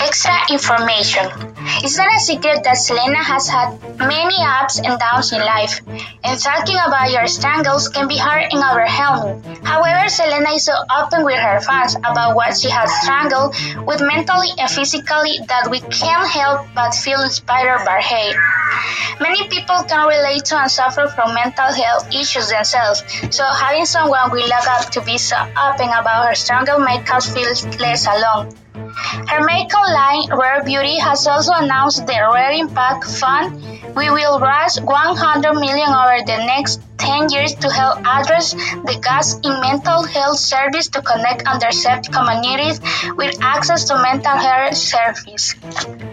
Extra information. It's not a secret that Selena has had many ups and downs in life, and talking about your struggles can be hard in our helmet. However, Selena is so open with her fans about what she has struggled with mentally and physically that we can't help but feel inspired by her. Many people can relate to and suffer from mental health issues themselves, so having someone we look up to be so open about her struggle makes us feel less alone. Her makeup line, Rare Beauty, has also announced the Rare Impact Fund. We will raise $100 million over the next 10 years to help address the gaps in mental health service to connect underserved communities with access to mental health service.